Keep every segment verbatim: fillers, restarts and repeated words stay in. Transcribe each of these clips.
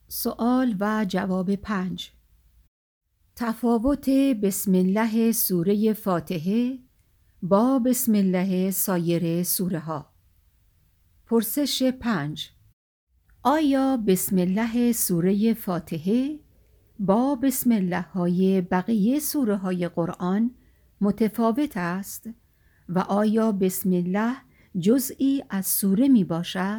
سوال و جواب پنج. تفاوت بسم الله سوره فاتحه با بسم الله سایر سوره ها. پرسش پنج. آیا بسم الله سوره فاتحه با بسم الله های بقیه سوره های قرآن متفاوت است و آیا بسم الله جزئی از سوره می باشد؟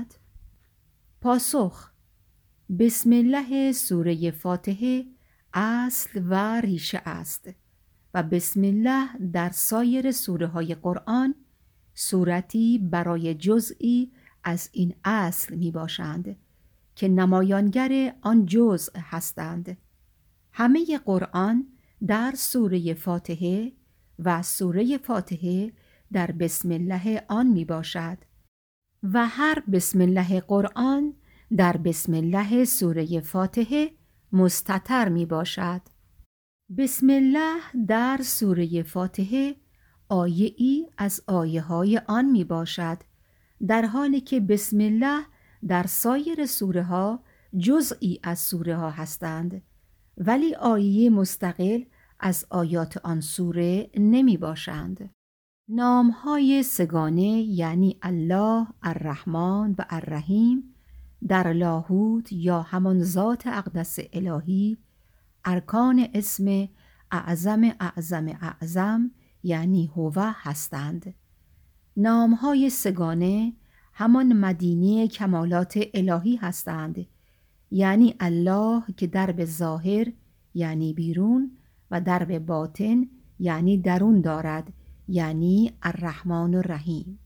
پاسخ: بسم الله سوره فاتحه اصل و ریشه است و بسم الله در سایر سوره های قرآن صورتی برای جزئی از این اصل می باشند که نمایانگر آن جزء هستند. همه قرآن در سوره فاتحه و سوره فاتحه در بسم الله آن می باشد و هر بسم الله قرآن در بسم الله سوره فاتحه مستتر می باشد. بسم الله در سوره فاتحه آیه ای از آیه های آن می باشد، در حالی که بسم الله در سایر سوره ها جزئی از سوره ها هستند، ولی آیه مستقل از آیات آن سوره نمی باشند. نام های سگانه یعنی الله، الرحمن و الرحیم در لاهوت یا همان ذات اقدس الهی ارکان اسم اعظم اعظم اعظم یعنی هو هستند. نام های سگانه همان مدینه کمالات الهی هستند، یعنی الله که درب ظاهر یعنی بیرون و درب باطن یعنی درون دارد، یعنی الرحمن الرحیم.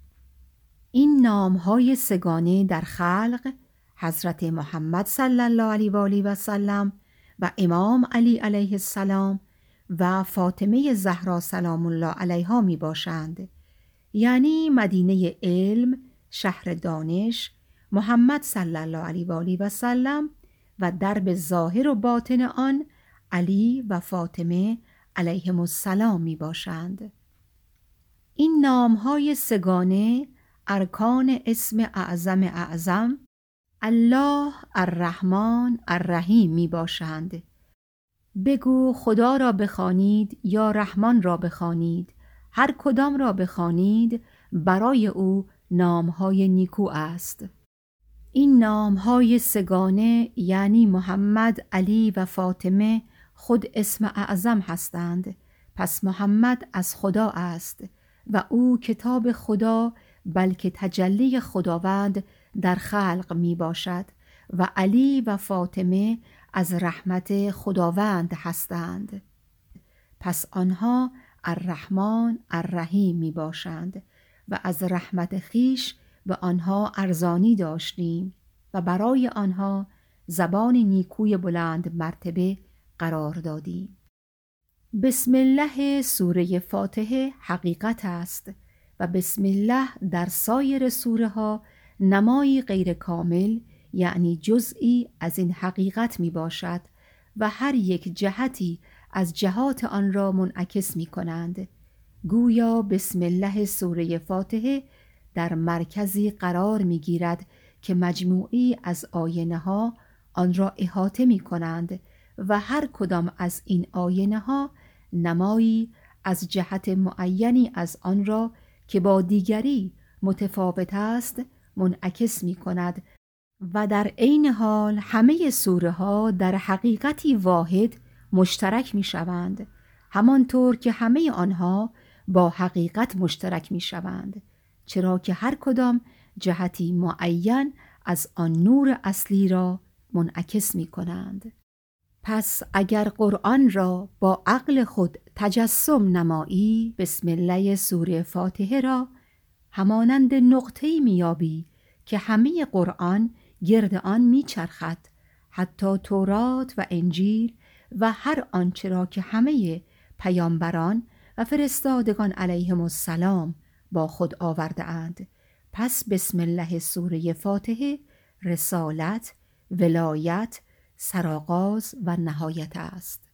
این نام‌های سگانه در خلق حضرت محمد صلی الله علیه و آله و سلم و امام علی علیه السلام و فاطمه زهرا سلام الله علیها می باشند، یعنی مدینه علم، شهر دانش، محمد صلی الله علیه و آله و سلم و درب ظاهر و باطن آن علی و فاطمه علیهم السلام می باشند. این نام‌های سگانه ارکان اسم اعظم اعظم الله، الرحمن، الرحیم می باشند. بگو خدا را بخوانید یا رحمان را بخوانید، هر کدام را بخوانید برای او نام‌های نیکو است. این نام‌های سگانه یعنی محمد، علی و فاطمه خود اسم اعظم هستند، پس محمد از خدا است و او کتاب خدا بلکه تجلی خداوند در خلق می باشد و علی و فاطمه از رحمت خداوند هستند، پس آنها الرحمن الرحیم می باشند و از رحمت خیش به آنها ارزانی داشتیم و برای آنها زبان نیکوی بلند مرتبه قرار دادیم. بسم الله سوره فاتحه حقیقت است و بسم الله در سایر سوره ها نمایی غیر کامل یعنی جزئی از این حقیقت می باشد و هر یک جهتی از جهات آن را منعکس می کنند. گویا بسم الله سوره فاتحه در مرکزی قرار می گیرد که مجموعی از آینه ها آن را احاطه می کنند و هر کدام از این آینه ها نمایی از جهت معینی از آن را که با دیگری متفاوت است منعکس می کند و در عین حال همه سوره ها در حقیقتی واحد مشترک می شوند، همانطور که همه آنها با حقیقت مشترک می شوند، چرا که هر کدام جهتی معین از آن نور اصلی را منعکس می کنند. پس اگر قرآن را با عقل خود تجسم نمایی، بسم الله سوره فاتحه را همانند نقطه‌ای میابی که همه قرآن گرد آن میچرخد، حتی تورات و انجیل و هر آنچه را که همه پیامبران و فرستادگان علیهم السلام با خود آورده اند. پس بسم الله سوره فاتحه رسالت، ولایت، سرآغاز و نهایت است.